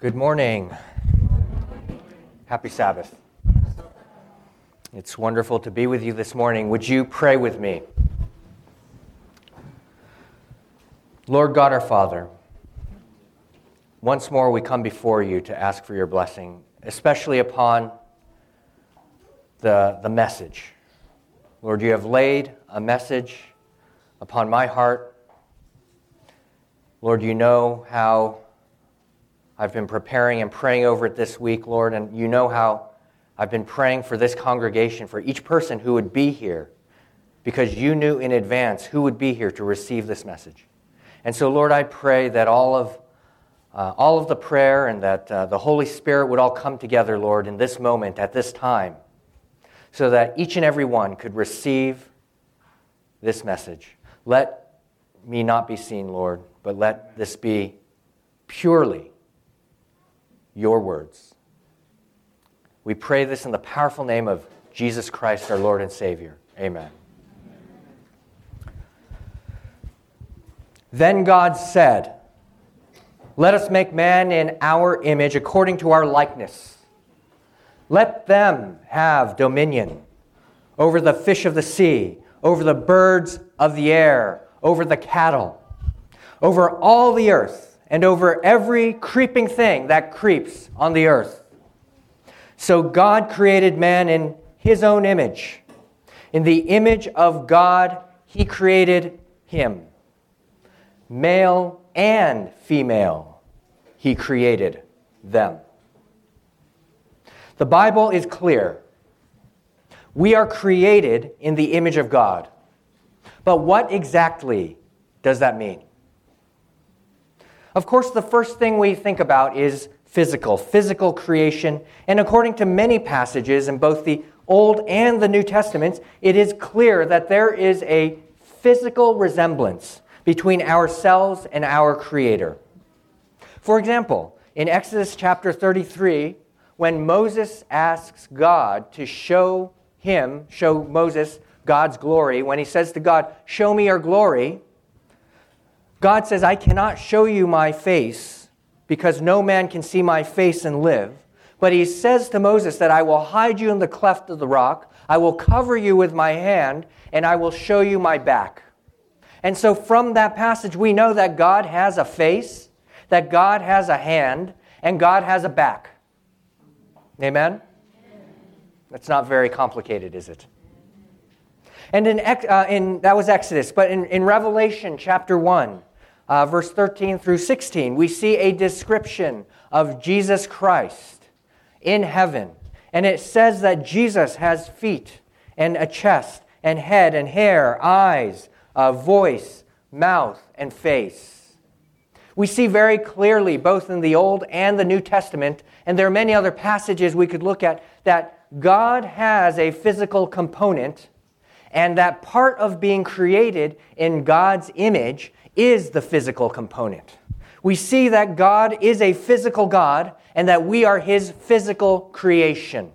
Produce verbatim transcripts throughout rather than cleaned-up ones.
Good morning. Happy Sabbath. It's wonderful to be with you this morning. Would you pray with me? Lord God our Father, once more we come before you to ask for your blessing, especially upon the, the message. Lord, you have laid a message upon my heart. Lord, you know how I've been preparing and praying over it this week, Lord, and you know how I've been praying for this congregation, for each person who would be here, because you knew in advance who would be here to receive this message. And so, Lord, I pray that all of uh, all of the prayer and that uh, the Holy Spirit would all come together, Lord, in this moment, at this time, so that each and every one could receive this message. Let me not be seen, Lord, but let this be purely your words. We pray this in the powerful name of Jesus Christ, our Lord and Savior. Amen. Then God said, "Let us make man in our image according to our likeness. Let them have dominion over the fish of the sea, over the birds of the air, over the cattle, over all the earth, and over every creeping thing that creeps on the earth." So God created man in his own image. In the image of God, he created him. Male and female, he created them. The Bible is clear. We are created in the image of God. But what exactly does that mean? Of course, the first thing we think about is physical, physical creation. And according to many passages in both the Old and the New Testaments, it is clear that there is a physical resemblance between ourselves and our Creator. For example, in Exodus chapter thirty-three, when Moses asks God to show him, show Moses God's glory, when he says to God, "Show me your glory," God says, "I cannot show you my face because no man can see my face and live." But he says to Moses that I will hide you in the cleft of the rock, I will cover you with my hand, and I will show you my back. And so from that passage, we know that God has a face, that God has a hand, and God has a back. Amen? That's not very complicated, is it? And in, uh, in that was Exodus, but in, in Revelation chapter one, uh, verse thirteen through sixteen, we see a description of Jesus Christ in heaven. And it says that Jesus has feet and a chest and head and hair, eyes, a voice, mouth, and face. We see very clearly, both in the Old and the New Testament, and there are many other passages we could look at, that God has a physical component, and that part of being created in God's image is the physical component. We see that God is a physical God, and that we are his physical creation.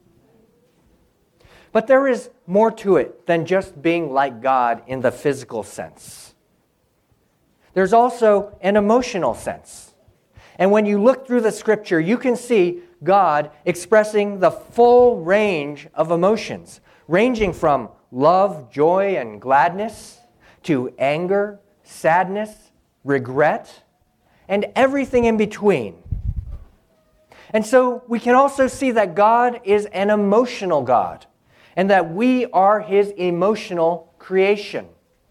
But there is more to it than just being like God in the physical sense. There's also an emotional sense. And when you look through the scripture, you can see God expressing the full range of emotions, ranging from love, joy, and gladness, to anger, sadness, regret, and everything in between. And so we can also see that God is an emotional God, and that we are his emotional creation.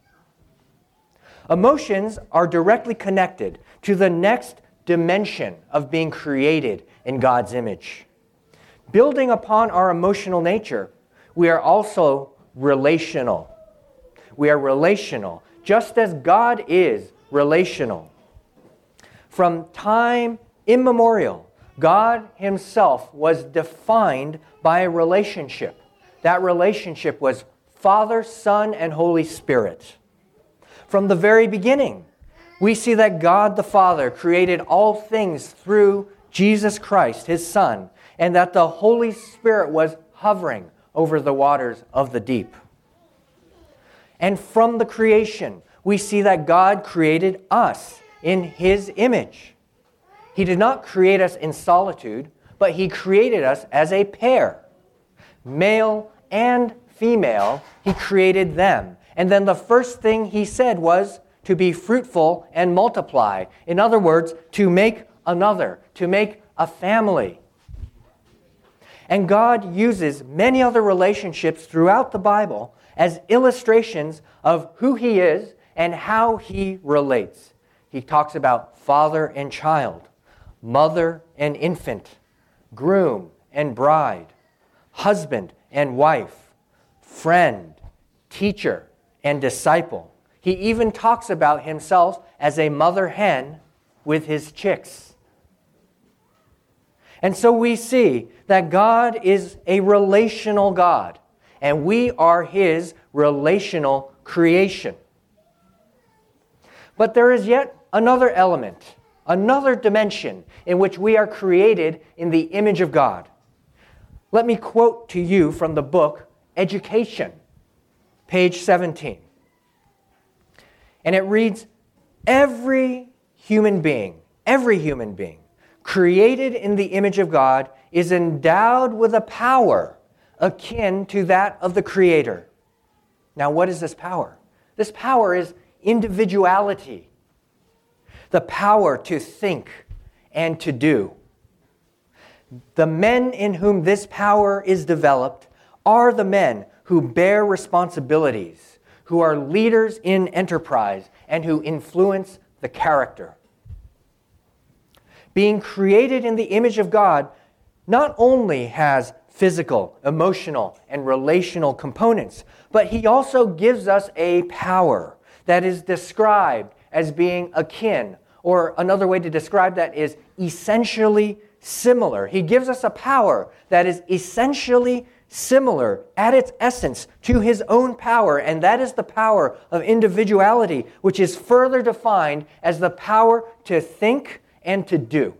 Emotions are directly connected to the next dimension of being created in God's image. Building upon our emotional nature, we are also relational. We are relational, just as God is relational. From time immemorial, God himself was defined by a relationship. That relationship was Father, Son, and Holy Spirit. From the very beginning, we see that God the Father created all things through Jesus Christ, his Son, and that the Holy Spirit was hovering over the waters of the deep. And from the creation, we see that God created us in his image. He did not create us in solitude, but He created us as a pair. Male and female, He created them. And then the first thing He said was to be fruitful and multiply. In other words, to make another, to make a family. And God uses many other relationships throughout the Bible as illustrations of who He is and how He relates. He talks about father and child, mother and infant, groom and bride, husband and wife, friend, teacher, and disciple. He even talks about Himself as a mother hen with His chicks. And so we see that God is a relational God, and we are His relational creation. But there is yet another element, another dimension in which we are created in the image of God. Let me quote to you from the book Education, page seventeen. And it reads, "Every human being, every human being, created in the image of God is endowed with a power akin to that of the Creator." Now, what is this power? This power is individuality, the power to think and to do. The men in whom this power is developed are the men who bear responsibilities, who are leaders in enterprise, and who influence the character. Being created in the image of God not only has physical, emotional, and relational components, but He also gives us a power that is described as being akin, or another way to describe that is essentially similar. He gives us a power that is essentially similar at its essence to His own power, and that is the power of individuality, which is further defined as the power to think and to do.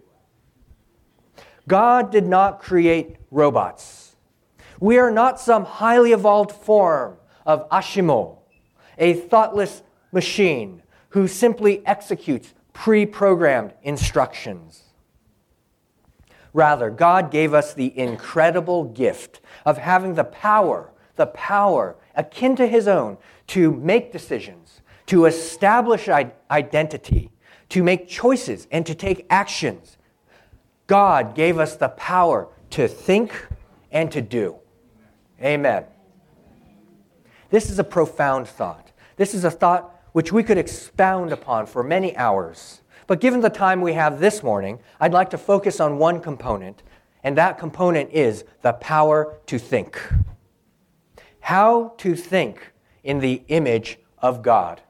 God did not create robots. We are not some highly evolved form of Ashimo, a thoughtless machine who simply executes pre-programmed instructions. Rather, God gave us the incredible gift of having the power, the power akin to His own, to make decisions, to establish identity, to make choices, and to take actions. God gave us the power to think and to do. Amen. This is a profound thought. This is a thought which we could expound upon for many hours. But given the time we have this morning, I'd like to focus on one component, and that component is the power to think. How to think in the image of God.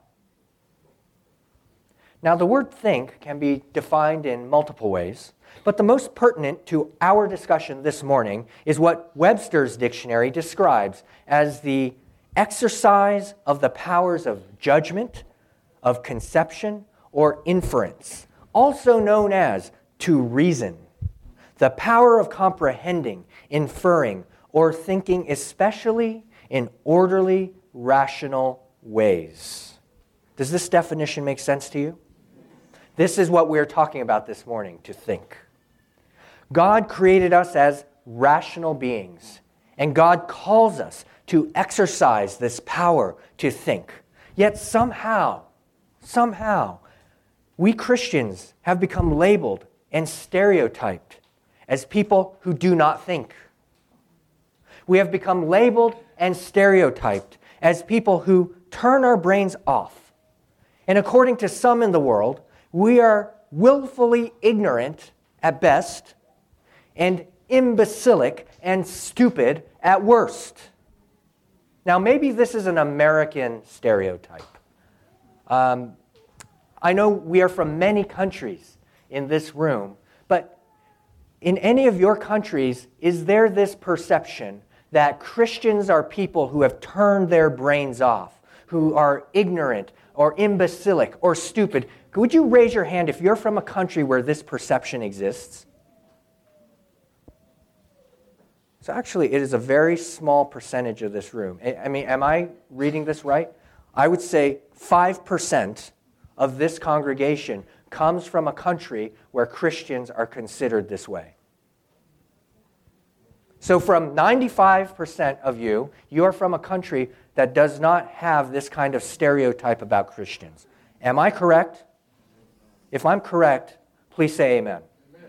Now, the word think can be defined in multiple ways, but the most pertinent to our discussion this morning is what Webster's dictionary describes as the exercise of the powers of judgment, of conception, or inference, also known as to reason. The power of comprehending, inferring, or thinking, especially in orderly, rational ways. Does this definition make sense to you? This is what we're talking about this morning, to think. God created us as rational beings, and God calls us to exercise this power to think. Yet somehow, somehow, we Christians have become labeled and stereotyped as people who do not think. We have become labeled and stereotyped as people who turn our brains off. And according to some in the world, we are willfully ignorant at best and imbecilic and stupid at worst. Now, maybe this is an American stereotype. Um, I know we are from many countries in this room, but in any of your countries, is there this perception that Christians are people who have turned their brains off, who are ignorant or imbecilic or stupid? Would you raise your hand if you're from a country where this perception exists? So actually, it is a very small percentage of this room. I mean, am I reading this right? I would say five percent of this congregation comes from a country where Christians are considered this way. So from ninety-five percent of you, you're from a country that does not have this kind of stereotype about Christians. Am I correct? If I'm correct, please say amen. Amen.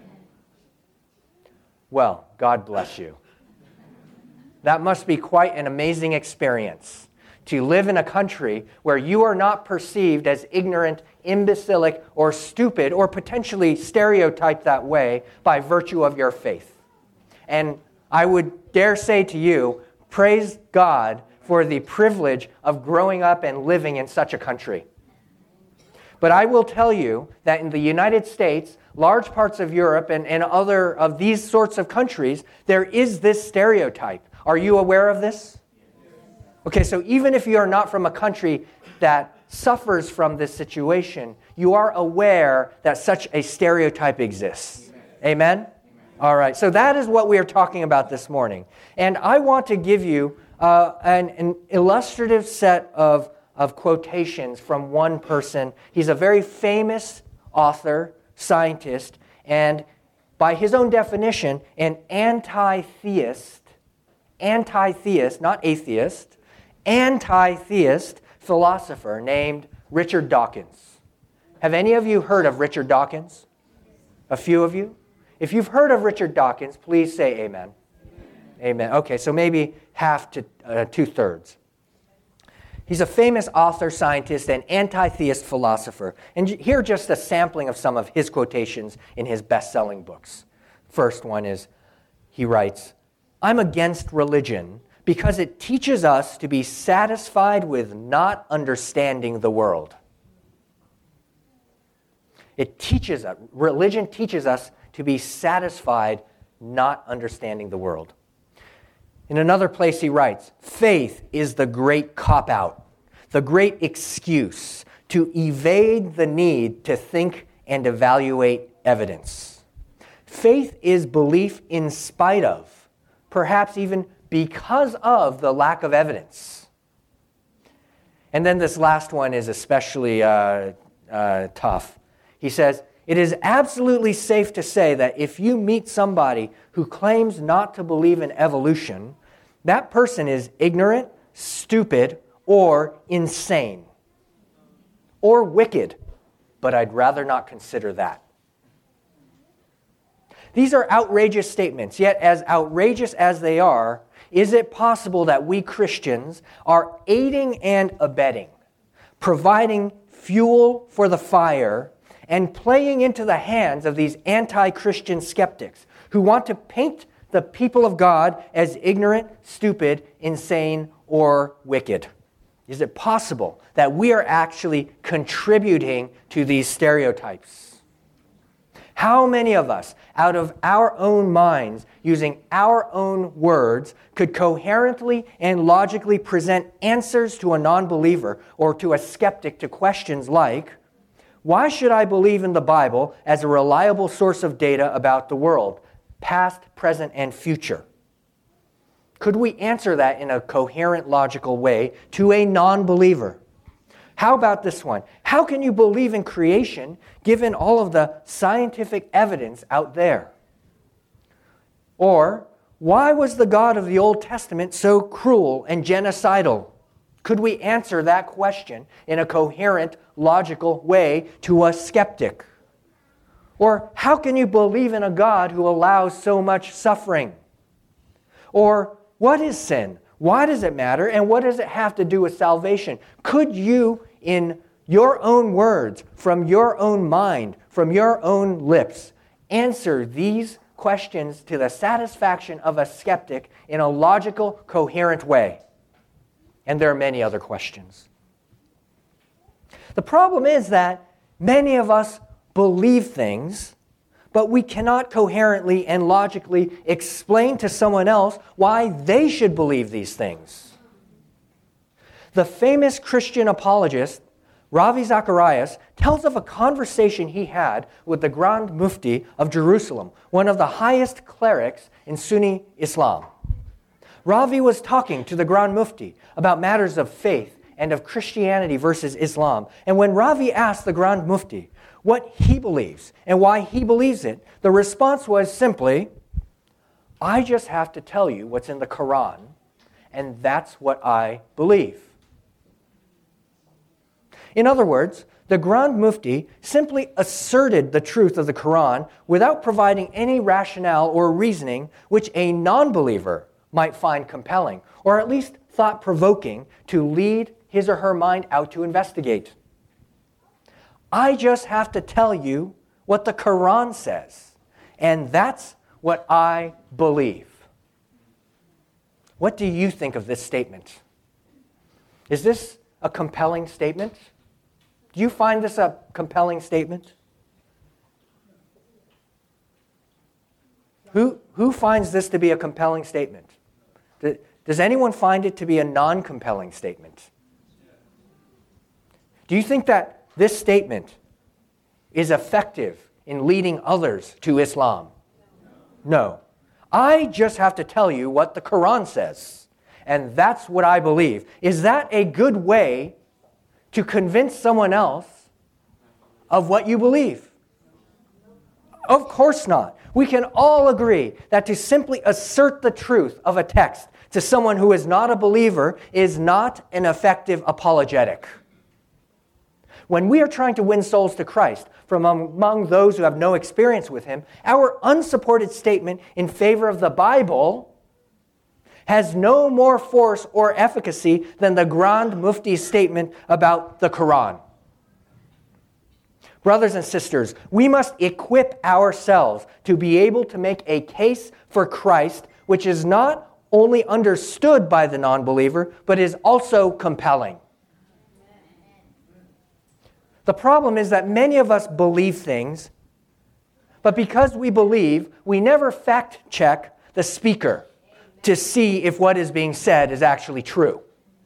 Well, God bless you. That must be quite an amazing experience, to live in a country where you are not perceived as ignorant, imbecilic, or stupid, or potentially stereotyped that way by virtue of your faith. And I would dare say to you, praise God for the privilege of growing up and living in such a country. But I will tell you that in the United States, large parts of Europe, and, and other of these sorts of countries, there is this stereotype. Are you aware of this? Okay, so even if you are not from a country that suffers from this situation, you are aware that such a stereotype exists. Amen? Amen? All right, so that is what we are talking about this morning. And I want to give you uh, an, an illustrative set of, of quotations from one person. He's a very famous author, scientist, and by his own definition, an anti-theist, anti-theist, not atheist, anti-theist philosopher named Richard Dawkins. Have any of you heard of Richard Dawkins? A few of you? If you've heard of Richard Dawkins, please say amen. Amen. Amen. Okay, so maybe half to uh, two-thirds. He's a famous author, scientist, and anti-theist philosopher. And here are just a sampling of some of his quotations in his best-selling books. First one is, he writes, "I'm against religion because it teaches us to be satisfied with not understanding the world." It teaches us, religion teaches us to be satisfied not understanding the world. In another place he writes, "Faith is the great cop-out, the great excuse to evade the need to think and evaluate evidence. Faith is belief in spite of, perhaps even because of the lack of evidence." And then this last one is especially uh, uh, tough. He says, "It is absolutely safe to say that if you meet somebody who claims not to believe in evolution, that person is ignorant, stupid, or insane, or wicked, but I'd rather not consider that." These are outrageous statements, yet as outrageous as they are, is it possible that we Christians are aiding and abetting, providing fuel for the fire, and playing into the hands of these anti-Christian skeptics who want to paint the people of God as ignorant, stupid, insane, or wicked? Is it possible that we are actually contributing to these stereotypes? How many of us, out of our own minds, using our own words, could coherently and logically present answers to a non-believer or to a skeptic to questions like, why should I believe in the Bible as a reliable source of data about the world, past, present, and future? Could we answer that in a coherent, logical way to a non-believer? How about this one? How can you believe in creation given all of the scientific evidence out there? Or, why was the God of the Old Testament so cruel and genocidal? Could we answer that question in a coherent, logical way to a skeptic? Or, how can you believe in a God who allows so much suffering? Or, what is sin? Why does it matter? And what does it have to do with salvation? Could you, in your own words, from your own mind, from your own lips, answer these questions to the satisfaction of a skeptic in a logical, coherent way? And there are many other questions. The problem is that many of us believe things, but we cannot coherently and logically explain to someone else why they should believe these things. The famous Christian apologist, Ravi Zacharias, tells of a conversation he had with the Grand Mufti of Jerusalem, one of the highest clerics in Sunni Islam. Ravi was talking to the Grand Mufti about matters of faith and of Christianity versus Islam. And when Ravi asked the Grand Mufti, what he believes and why he believes it, the response was simply, I just have to tell you what's in the Quran, and that's what I believe. In other words, the Grand Mufti simply asserted the truth of the Quran without providing any rationale or reasoning which a non-believer might find compelling, or at least thought-provoking to lead his or her mind out to investigate. I just have to tell you what the Quran says, and that's what I believe. What do you think of this statement? Is this a compelling statement? Do you find this a compelling statement? Who, who finds this to be a compelling statement? Does anyone find it to be a non-compelling statement? Do you think that this statement is effective in leading others to Islam? No. I just have to tell you what the Quran says, and that's what I believe. Is that a good way to convince someone else of what you believe? Of course not. We can all agree that to simply assert the truth of a text to someone who is not a believer is not an effective apologetic. When we are trying to win souls to Christ from among those who have no experience with Him, our unsupported statement in favor of the Bible has no more force or efficacy than the Grand Mufti's statement about the Quran. Brothers and sisters, we must equip ourselves to be able to make a case for Christ which is not only understood by the non-believer, but is also compelling. The problem is that many of us believe things, but because we believe, we never fact-check the speaker to see if what is being said is actually true.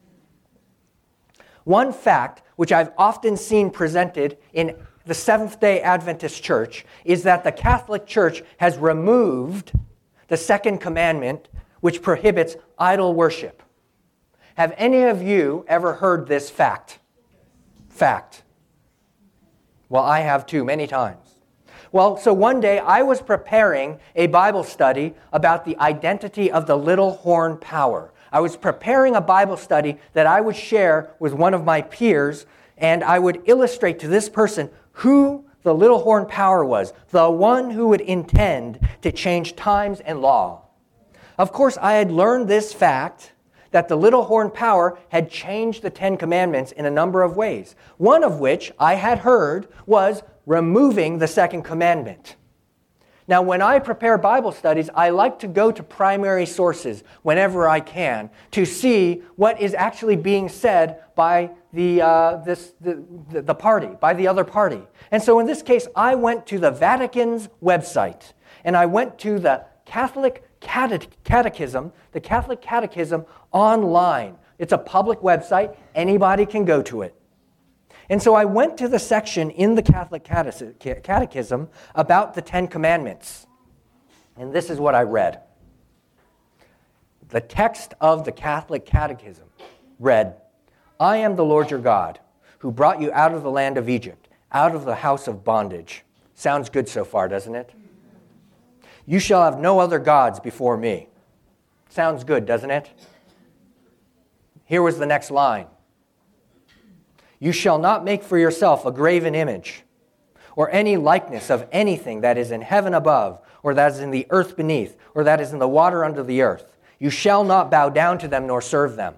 One fact which I've often seen presented in the Seventh-day Adventist Church is that the Catholic Church has removed the second commandment, which prohibits idol worship. Have any of you ever heard this fact? Fact. Well, I have too, many times. Well, so one day I was preparing a Bible study about the identity of the little horn power. I was preparing a Bible study that I would share with one of my peers, and I would illustrate to this person who the little horn power was, the one who would intend to change times and law. Of course, I had learned this fact, that the little horn power had changed the Ten Commandments in a number of ways, one of which I had heard was removing the second commandment. Now, when I prepare Bible studies, I like to go to primary sources whenever I can to see what is actually being said by the, uh, this, the, the, the party, by the other party. And so in this case, I went to the Vatican's website, and I went to the Catholic Catechism, the Catholic Catechism online. It's a public website. Anybody can go to it. And so I went to the section in the Catholic Catechism about the Ten Commandments. And this is what I read. The text of the Catholic Catechism read, I am the Lord your God, who brought you out of the land of Egypt, out of the house of bondage. Sounds good so far, doesn't it? You shall have no other gods before me. Sounds good, doesn't it? Here was the next line. You shall not make for yourself a graven image, or any likeness of anything that is in heaven above, or that is in the earth beneath, or that is in the water under the earth. You shall not bow down to them nor serve them.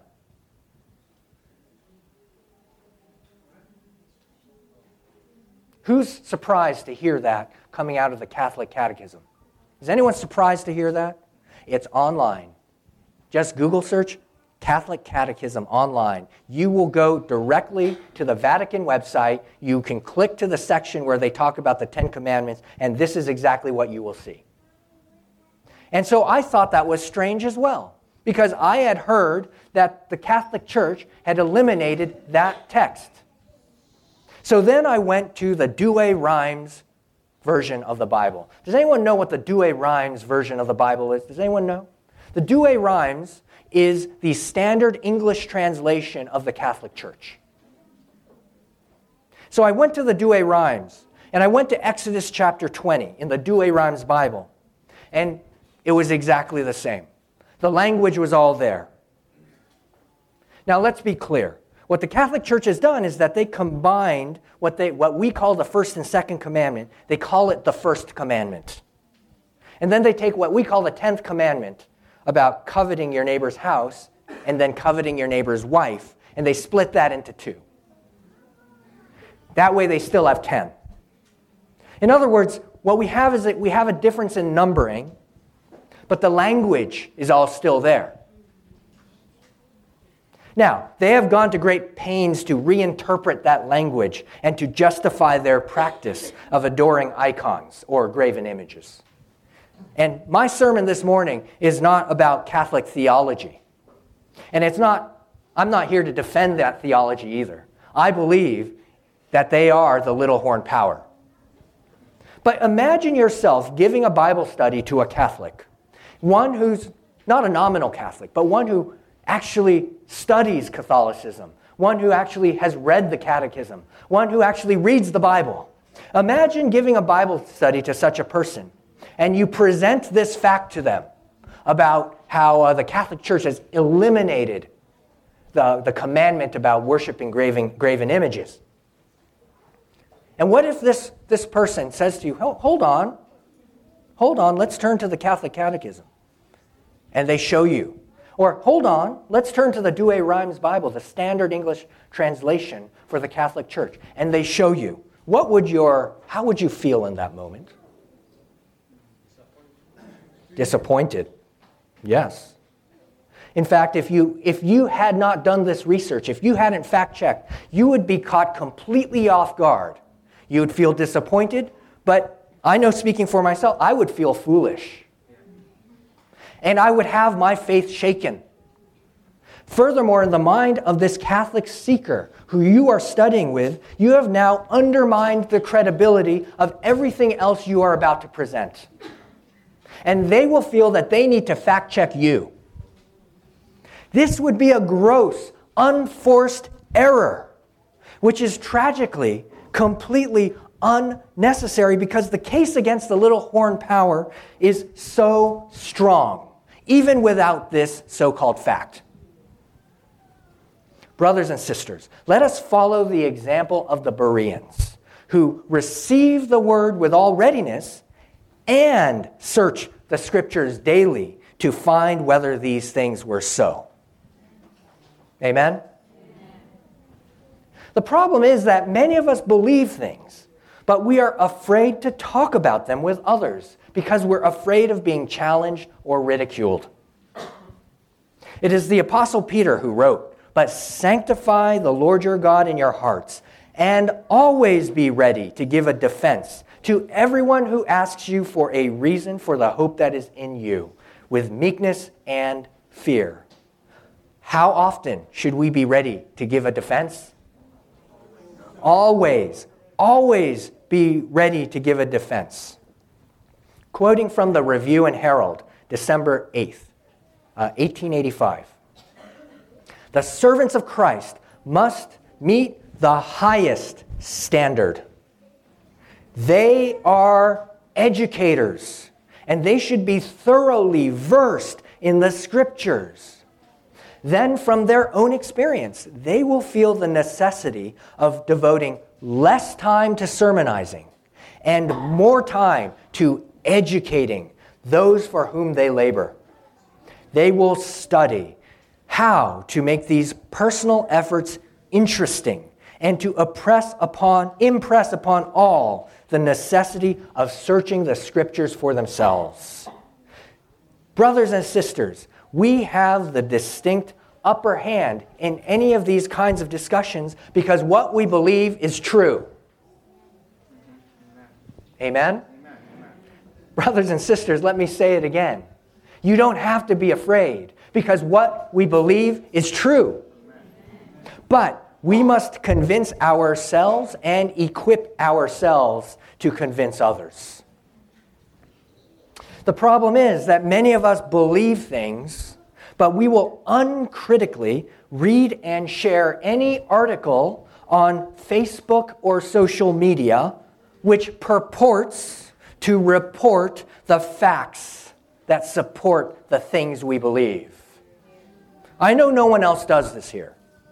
Who's surprised to hear that coming out of the Catholic Catechism? Is anyone surprised to hear that? It's online. Just Google search Catholic Catechism online. You will go directly to the Vatican website. You can click to the section where they talk about the Ten Commandments, and this is exactly what you will see. And so I thought that was strange as well, because I had heard that the Catholic Church had eliminated that text. So then I went to the Douay-Rheims version of the Bible. Does anyone know what the Douay-Rheims version of the Bible is? Does anyone know? The Douay-Rheims is the standard English translation of the Catholic Church. So I went to the Douay-Rheims, And I went to Exodus chapter twenty in the Douay-Rheims Bible, and it was exactly the same. The language was all there. Now let's be clear. What the Catholic Church has done is that they combined what they what we call the first and second commandment. They call it the first commandment. And then they take what we call the tenth commandment about coveting your neighbor's house and then coveting your neighbor's wife, and they split that into two. That way they still have ten. In other words, what we have is that we have a difference in numbering, but the language is all still there. Now, they have gone to great pains to reinterpret that language and to justify their practice of adoring icons or graven images. And my sermon this morning is not about Catholic theology. And it's not, I'm not here to defend that theology either. I believe that they are the little horn power. But imagine yourself giving a Bible study to a Catholic, one who's not a nominal Catholic, but one who actually studies Catholicism, one who actually has read the Catechism, one who actually reads the Bible. Imagine giving a Bible study to such a person, and you present this fact to them about how uh, the Catholic Church has eliminated the, the commandment about worshiping graven, graven images. And what if this, this person says to you, hold on, hold on, let's turn to the Catholic Catechism. And they show you. Or, hold on, let's turn to the Douay-Rheims Bible, the standard English translation for the Catholic Church. And they show you. What would your, how would you feel in that moment? Disappointed. Yes. In fact, if you, if you had not done this research, if you hadn't fact-checked, you would be caught completely off guard. You would feel disappointed, but I know, speaking for myself, I would feel foolish. And I would have my faith shaken. Furthermore, in the mind of this Catholic seeker who you are studying with, you have now undermined the credibility of everything else you are about to present. And they will feel that they need to fact-check you. This would be a gross, unforced error, which is tragically, completely unnecessary because the case against the little horn power is so strong, even without this so-called fact. Brothers and sisters, let us follow the example of the Bereans, who received the word with all readiness and search the Scriptures daily to find whether these things were so. Amen? Amen? The problem is that many of us believe things, but we are afraid to talk about them with others because we're afraid of being challenged or ridiculed. It is the Apostle Peter who wrote, "But sanctify the Lord your God in your hearts, and always be ready to give a defense to everyone who asks you for a reason for the hope that is in you, with meekness and fear." How often should we be ready to give a defense? Always, always be ready to give a defense. Quoting from the Review and Herald, December eighth, uh, eighteen eighty-five. The servants of Christ must meet the highest standard. They are educators, and they should be thoroughly versed in the Scriptures. Then, from their own experience, they will feel the necessity of devoting less time to sermonizing and more time to educating those for whom they labor. They will study how to make these personal efforts interesting and to impress upon, impress upon all the necessity of searching the Scriptures for themselves. Brothers and sisters, we have the distinct upper hand in any of these kinds of discussions because what we believe is true. Amen? Amen? Brothers and sisters, let me say it again. You don't have to be afraid because what we believe is true. But we must convince ourselves and equip ourselves to convince others. The problem is that many of us believe things, but we will uncritically read and share any article on Facebook or social media which purports to report the facts that support the things we believe. I know no one else does this here.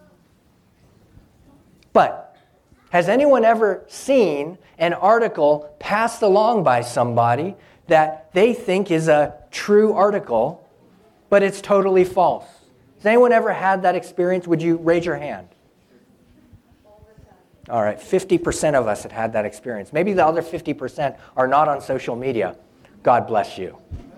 But has anyone ever seen an article passed along by somebody that they think is a true article, but it's totally false? Has anyone ever had that experience? Would you raise your hand? All right, fifty percent of us have had that experience. Maybe the other fifty percent are not on social media. God bless you.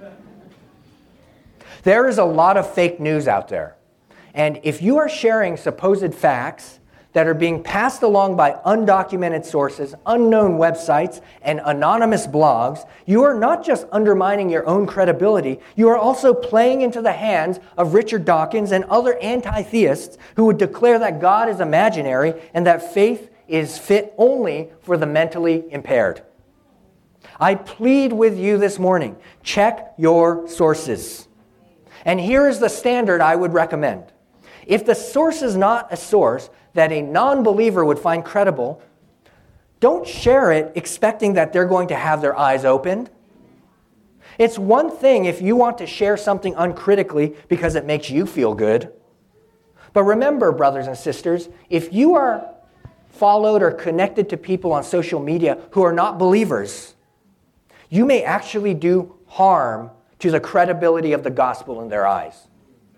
There is a lot of fake news out there. And if you are sharing supposed facts that are being passed along by undocumented sources, unknown websites, and anonymous blogs, you are not just undermining your own credibility, you are also playing into the hands of Richard Dawkins and other anti-theists who would declare that God is imaginary and that faith is fit only for the mentally impaired. I plead with you this morning, check your sources. And here is the standard I would recommend. If the source is not a source that a non-believer would find credible, don't share it expecting that they're going to have their eyes opened. It's one thing if you want to share something uncritically because it makes you feel good. But remember, brothers and sisters, if you are followed or connected to people on social media who are not believers, you may actually do harm to the credibility of the gospel in their eyes.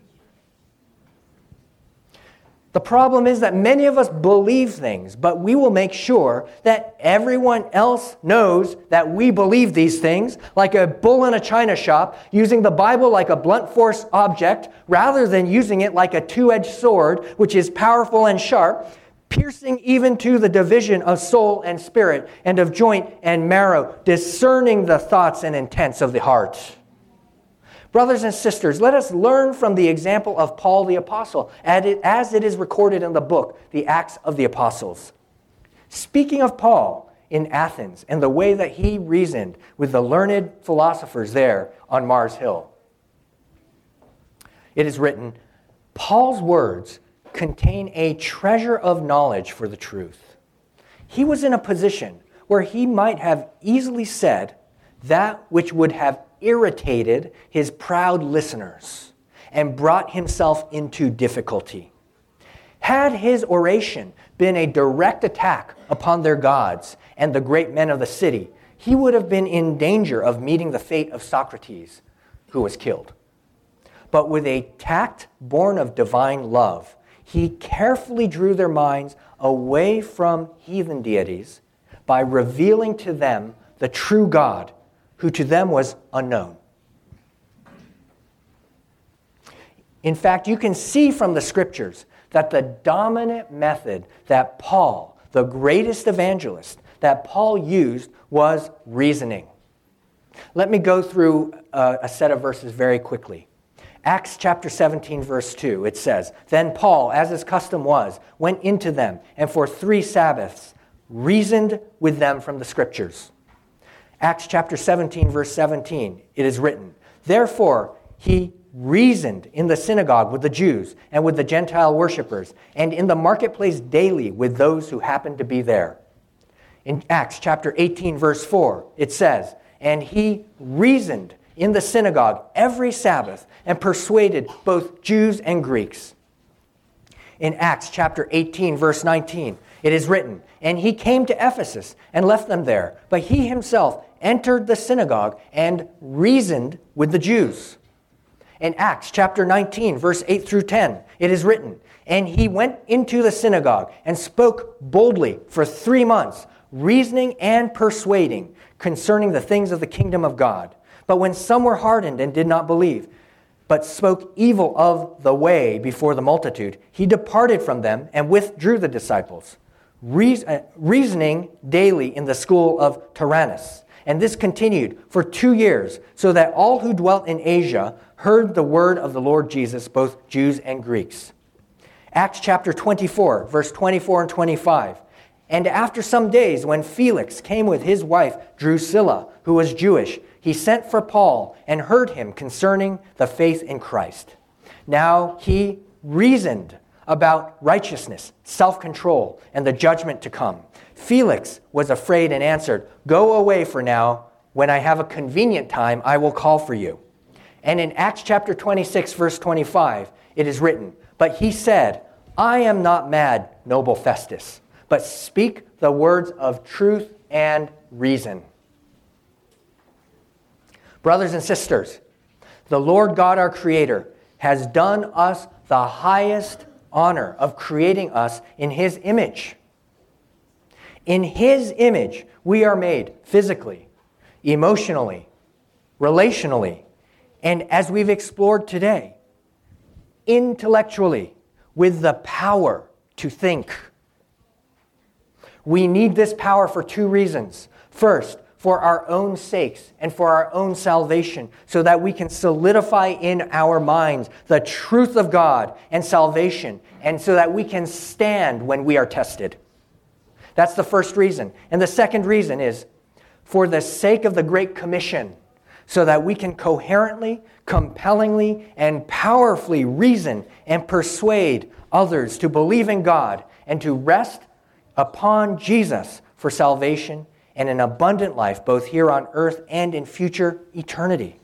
The problem is that many of us believe things, but we will make sure that everyone else knows that we believe these things, like a bull in a china shop, using the Bible like a blunt force object rather than using it like a two-edged sword, which is powerful and sharp, piercing even to the division of soul and spirit, and of joint and marrow, discerning the thoughts and intents of the heart. Brothers and sisters, let us learn from the example of Paul the Apostle, as it is recorded in the book, The Acts of the Apostles. Speaking of Paul in Athens and the way that he reasoned with the learned philosophers there on Mars Hill, it is written, Paul's words contain a treasure of knowledge for the truth. He was in a position where he might have easily said that which would have irritated his proud listeners and brought himself into difficulty. Had his oration been a direct attack upon their gods and the great men of the city, he would have been in danger of meeting the fate of Socrates, who was killed. But with a tact born of divine love, he carefully drew their minds away from heathen deities by revealing to them the true God, who to them was unknown. In fact, you can see from the scriptures that the dominant method that Paul, the greatest evangelist, that Paul used was reasoning. Let me go through a, a set of verses very quickly. Acts chapter seventeen, verse two, it says, Then Paul, as his custom was, went into them, and for three Sabbaths reasoned with them from the scriptures. Acts chapter seventeen, verse seventeen, it is written, Therefore he reasoned in the synagogue with the Jews and with the Gentile worshippers, and in the marketplace daily with those who happened to be there. In Acts chapter eighteen, verse four, it says, And he reasoned in the synagogue every Sabbath and persuaded both Jews and Greeks. In Acts chapter eighteen, verse nineteen, it is written, And he came to Ephesus and left them there, but he himself entered the synagogue and reasoned with the Jews. In Acts chapter nineteen, verse eight through ten, it is written, And he went into the synagogue and spoke boldly for three months, reasoning and persuading concerning the things of the kingdom of God. But when some were hardened and did not believe, but spoke evil of the way before the multitude, he departed from them and withdrew the disciples, reasoning daily in the school of Tyrannus. And this continued for two years, so that all who dwelt in Asia heard the word of the Lord Jesus, both Jews and Greeks. Acts chapter twenty-four, verse twenty-four and twenty-five. And after some days, when Felix came with his wife Drusilla, who was Jewish, he sent for Paul and heard him concerning the faith in Christ. Now he reasoned about righteousness, self-control, and the judgment to come. Felix was afraid and answered, "Go away for now. When I have a convenient time, I will call for you." And in Acts chapter twenty-six, verse twenty-five, it is written, "But he said, I am not mad, noble Festus, but speak the words of truth and reason." Brothers and sisters, the Lord God, our Creator, has done us the highest honor of creating us in His image. In His image, we are made physically, emotionally, relationally, and as we've explored today, intellectually, with the power to think. We need this power for two reasons. First, for our own sakes and for our own salvation, so that we can solidify in our minds the truth of God and salvation, and so that we can stand when we are tested. That's the first reason. And the second reason is for the sake of the Great Commission, so that we can coherently, compellingly, and powerfully reason and persuade others to believe in God and to rest upon Jesus for salvation and an abundant life, both here on earth and in future eternity.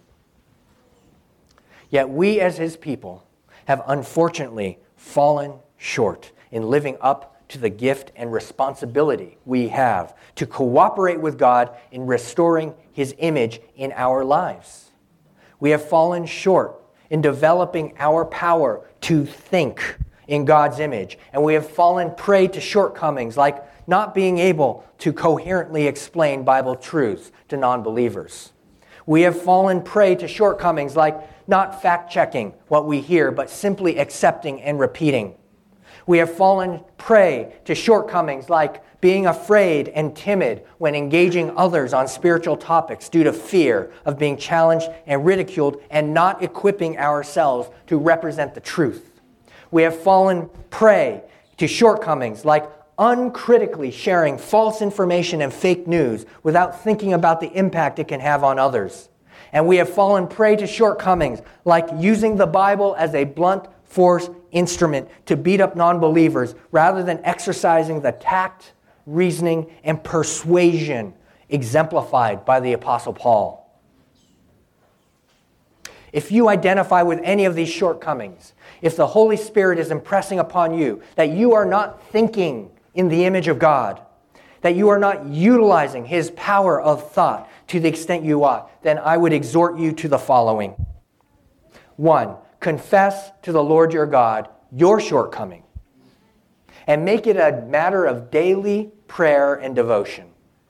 Yet we as His people have unfortunately fallen short in living up to the gift and responsibility we have to cooperate with God in restoring His image in our lives. We have fallen short in developing our power to think in God's image, and we have fallen prey to shortcomings like not being able to coherently explain Bible truths to non-believers. We have fallen prey to shortcomings like not fact-checking what we hear, but simply accepting and repeating. We have fallen prey to shortcomings like being afraid and timid when engaging others on spiritual topics due to fear of being challenged and ridiculed and not equipping ourselves to represent the truth. We have fallen prey to shortcomings like uncritically sharing false information and fake news without thinking about the impact it can have on others. And we have fallen prey to shortcomings like using the Bible as a blunt force instrument to beat up non-believers rather than exercising the tact, reasoning, and persuasion exemplified by the Apostle Paul. If you identify with any of these shortcomings, if the Holy Spirit is impressing upon you that you are not thinking in the image of God, that you are not utilizing His power of thought to the extent you ought, then I would exhort you to the following. One, confess to the Lord your God your shortcoming and make it a matter of daily prayer and devotion.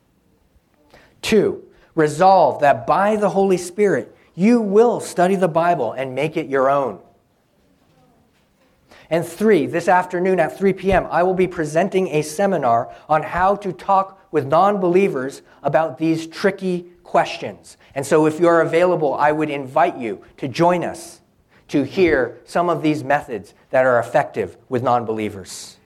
Two, resolve that by the Holy Spirit you will study the Bible and make it your own. And three, this afternoon at three p.m., I will be presenting a seminar on how to talk with non-believers about these tricky questions. And so if you're available, I would invite you to join us to hear some of these methods that are effective with non-believers.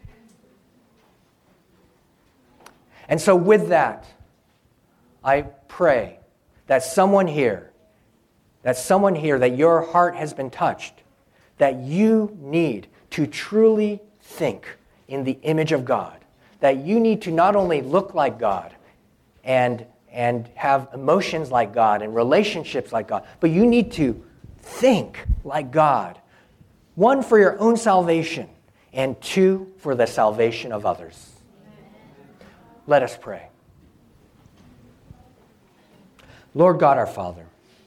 And so with that, I pray that someone here, that someone here, that your heart has been touched, that you need to truly think in the image of God, that you need to not only look like God and, and have emotions like God and relationships like God, but you need to think like God. One, for your own salvation, and two, for the salvation of others. Let us pray. Lord God, our Father,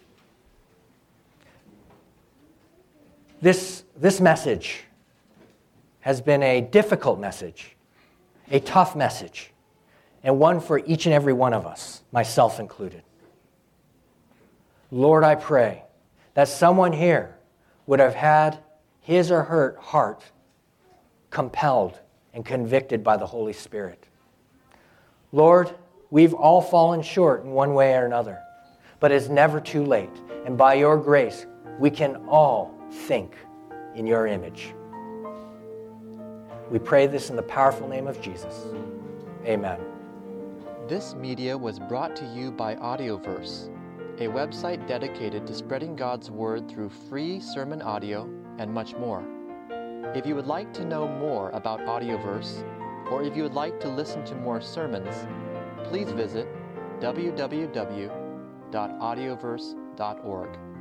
this, this message has been a difficult message, a tough message, and one for each and every one of us, myself included. Lord, I pray that someone here would have had his or her heart compelled and convicted by the Holy Spirit. Lord, we've all fallen short in one way or another, but it's never too late. And by your grace, we can all think in your image. We pray this in the powerful name of Jesus. Amen. This media was brought to you by Audioverse, a website dedicated to spreading God's Word through free sermon audio and much more. If you would like to know more about Audioverse, or if you would like to listen to more sermons, please visit w w w dot audioverse dot org.